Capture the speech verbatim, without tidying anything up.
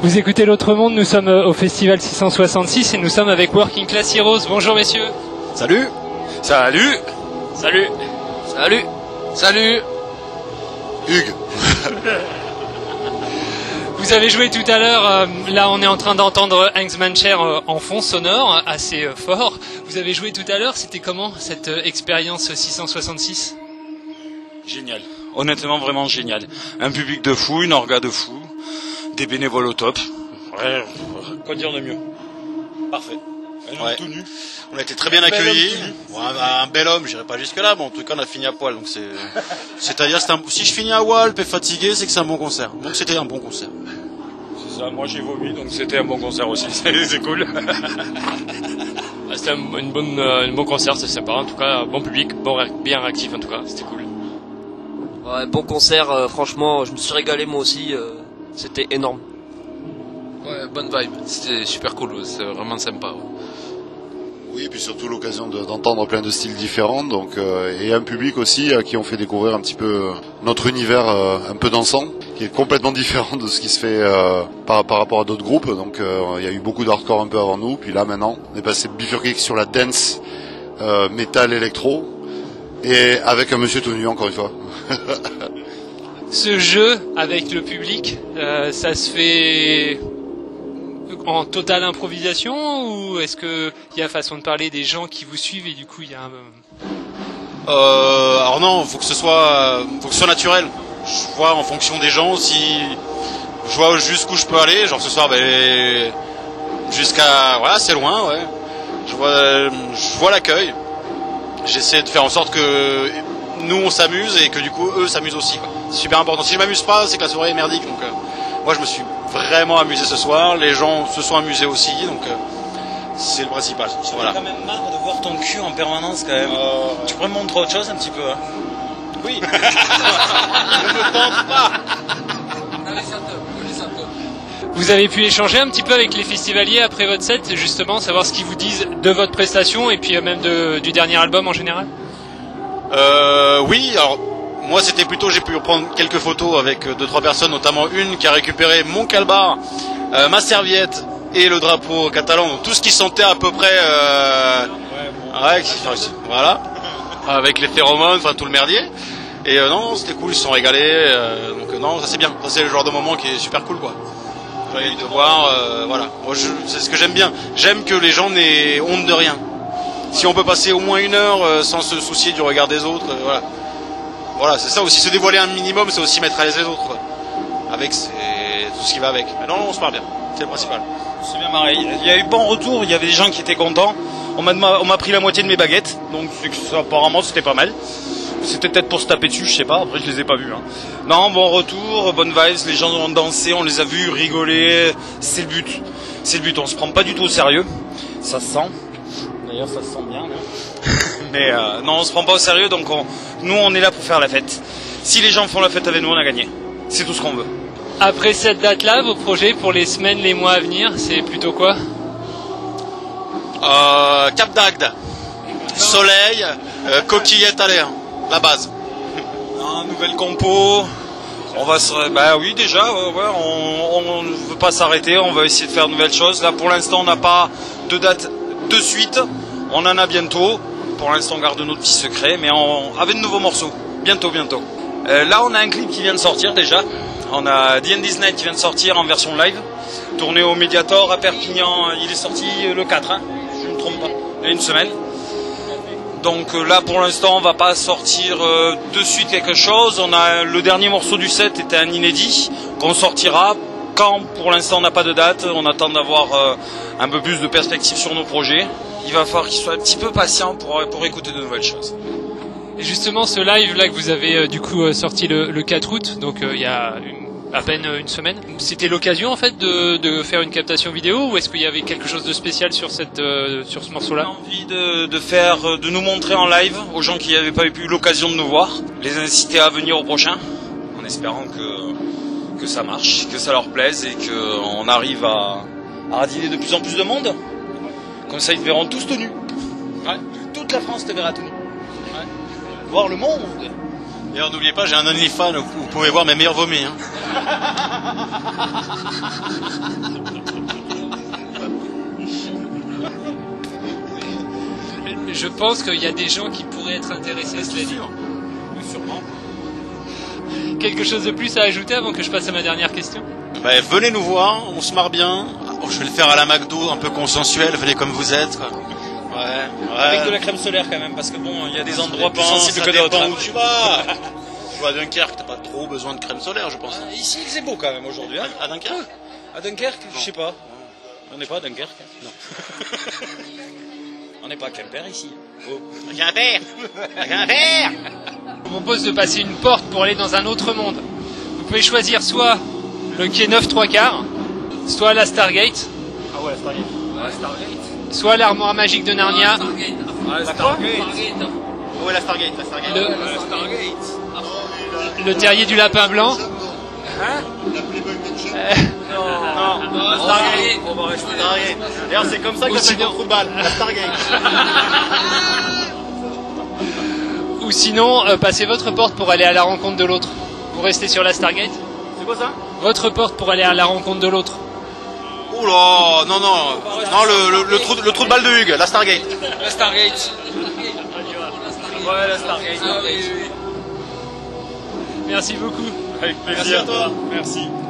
Vous écoutez l'Autre Monde, nous sommes au Festival six cent soixante-six et nous sommes avec Working Class Heroes. Bonjour messieurs. Salut. Salut. Salut. Salut. Salut. Hugues. Vous avez joué tout à l'heure, euh, là on est en train d'entendre Heinz-Mancher euh, en fond sonore, assez euh, fort. Vous avez joué tout à l'heure, c'était comment cette euh, expérience six cent soixante-six ? Génial, honnêtement vraiment génial. Un public de fou, une orga de fou, des bénévoles au top. Ouais, quoi dire de mieux ? Parfait. Un Ouais. tout nu. On a été très bien Un bel accueillis. homme tout nu. Bon, un, un bel homme, j'irai pas jusque là, mais en tout cas on a fini à poil. Donc c'est, c'est-à-dire c'est un... si je finis à Walp et fatigué, c'est que c'est un bon concert. Donc c'était un bon concert. C'est ça, moi j'ai vomi, donc c'était un bon concert aussi, c'est, c'est cool. Ah, c'était un, une bonne, euh, un bon concert, c'était sympa, en tout cas, bon public, bon, ré- bien réactif en tout cas, c'était cool. Ouais, bon concert, euh, franchement, je me suis régalé moi aussi, euh, c'était énorme. Ouais, bonne vibe, c'était super cool, c'était vraiment sympa. Ouais. Oui, et puis surtout l'occasion de, d'entendre plein de styles différents, donc euh, et un public aussi à qui on fait découvrir un petit peu euh, notre univers euh, un peu dansant, qui est complètement différent de ce qui se fait euh, par, par rapport à d'autres groupes. Donc euh, il y a eu beaucoup d'hardcore un peu avant nous, puis là maintenant on est passé bifurqué sur la dance, euh, métal, électro, et avec un monsieur tout nu encore une fois. Ce jeu avec le public, euh, ça se fait en totale improvisation ou est-ce qu'il y a façon de parler des gens qui vous suivent et du coup il y a un... Euh, alors non, faut que ce soit, faut que ce soit naturel. Je vois en fonction des gens si je vois jusqu'où je peux aller. Genre ce soir, ben jusqu'à voilà, c'est loin, ouais. Je vois, je vois l'accueil. J'essaie de faire en sorte que nous on s'amuse et que du coup eux s'amusent aussi, quoi. C'est super important. Si je m'amuse pas, c'est que la soirée est merdique. Donc euh, moi je me suis vraiment amusé ce soir. Les gens se sont amusés aussi, donc euh, c'est le principal. Voilà. J'ai quand même marre de voir ton cul en permanence quand même. Euh... Tu pourrais me montrer autre chose un petit peu hein. Oui. Ne me tente pas. Vous avez pu échanger un petit peu avec les festivaliers après votre set, justement, savoir ce qu'ils vous disent de votre prestation et puis même de, du dernier album en général ? Euh, oui, alors moi c'était plutôt, j'ai pu prendre quelques photos avec deux trois personnes, notamment une qui a récupéré mon calbar, euh, ma serviette et le drapeau catalan, donc tout ce qui sentait à peu près, euh, ouais, qui, voilà, avec les phéromones, enfin tout le merdier. Et euh, non, c'était cool, ils se sont régalés. Euh, donc euh, non, ça c'est bien, ça c'est le genre de moment qui est super cool, quoi. J'ai de voir, euh, voilà. Moi, je, c'est ce que j'aime bien. J'aime que les gens n'aient honte de rien. Si on peut passer au moins une heure euh, sans se soucier du regard des autres, euh, voilà. Voilà, c'est ça aussi, se dévoiler un minimum, c'est aussi mettre à l'aise les autres, quoi. Avec c'est tout ce qui va avec. Mais non, non, on se parle bien, c'est le principal. C'est bien marré. Il y a eu bon retour, il y avait des gens qui étaient contents. On m'a, on m'a pris la moitié de mes baguettes, donc c'est que ça, apparemment c'était pas mal. C'était peut-être pour se taper dessus, je sais pas, après je les ai pas vus. Hein. Non, bon retour, bonne vibes, les gens ont dansé, on les a vus rigoler, c'est le but. C'est le but, on se prend pas du tout au sérieux, ça se sent. D'ailleurs ça se sent bien. Là. Mais euh, non, on se prend pas au sérieux, donc on, nous on est là pour faire la fête. Si les gens font la fête avec nous, on a gagné. C'est tout ce qu'on veut. Après cette date-là, vos projets pour les semaines, les mois à venir, c'est plutôt quoi ? euh, Cap d'Agde, soleil, euh, coquillette à l'air. La base. Non, nouvelle compo. On va se, bah oui déjà, ouais, ouais, on, ne veut pas s'arrêter. On va essayer de faire de nouvelles choses. Là, pour l'instant, on n'a pas de date de suite. On en a bientôt. Pour l'instant, on garde nos petits secrets, mais on, avec de nouveaux morceaux. Bientôt, bientôt. Euh, là, on a un clip qui vient de sortir déjà. On a The End Is Night qui vient de sortir en version live, tourné au Mediator à Perpignan. Il est sorti le quatre, hein, je ne me trompe pas. Il y a une semaine. Donc là pour l'instant on va pas sortir euh, de suite quelque chose. On a le dernier morceau du set était un inédit qu'on sortira quand pour l'instant on n'a pas de date. On attend d'avoir euh, un peu plus de perspective sur nos projets. Il va falloir qu'ils soient un petit peu patients pour, pour écouter de nouvelles choses. Et justement ce live là que vous avez euh, du coup euh, sorti le, le quatre août, donc il euh, y a une, à peine une semaine, c'était l'occasion en fait de, de faire une captation vidéo ou est-ce qu'il y avait quelque chose de spécial sur, cette, euh, sur ce morceau là ? On a envie de, de faire, de nous montrer en live aux gens qui n'avaient pas eu l'occasion de nous voir, les inciter à venir au prochain en espérant que, que ça marche, que ça leur plaise et qu'on arrive à, à radiner de plus en plus de monde. Comme ça ils te verront tous tenus. Ouais. Toute la France te verra tenus. Ouais. Voir le monde. Et alors n'oubliez pas, j'ai un OnlyFans où vous pouvez voir mes meilleurs vomis. Hein. Je pense qu'il y a des gens qui pourraient être intéressés, cela dit. Sûrement. Quelque chose de plus à ajouter avant que je passe à ma dernière question? Bah, venez nous voir, on se marre bien. Oh, je vais le faire à la McDo, un peu consensuel, venez comme vous êtes. Quoi. Ouais, ouais. Avec de la crème solaire quand même, parce que bon, il y a des endroits plus dépend, sensibles ça que d'autres. dépend hein. où tu vas. Tu vas à Dunkerque, t'as pas trop besoin de crème solaire, je pense. Ici, il faisait beau quand même aujourd'hui. Hein. À Dunkerque? À Dunkerque, je sais pas. On n'est pas à Dunkerque. Non. On n'est pas à Quimper ici. Oh. Quimper, Quimper. Je vous propose de passer une porte pour aller dans un autre monde. Vous pouvez choisir soit le quai neuf trois quarts, soit la Stargate, Ah ouais, la Stargate. Ouais, Stargate. soit l'armoire magique de Narnia, Ah, Stargate. Ouais, la Stargate, la Stargate. le, Euh, Stargate. le terrier du lapin blanc. Non, Ah, Stargate. On va rester. Stargate. D'ailleurs, c'est comme ça Ou que ça s'appelle sinon- dans le football, la Stargate. Ou sinon, euh, passez votre porte pour aller à la rencontre de l'autre. Vous restez sur la Stargate. C'est quoi ça? Votre porte pour aller à la rencontre de l'autre. Oula, non, non, non, le, le, le, trou, le trou de balle de Hugues, la Stargate. La Stargate. Ouais, la Stargate. Merci beaucoup. Avec plaisir. Merci à toi. Merci.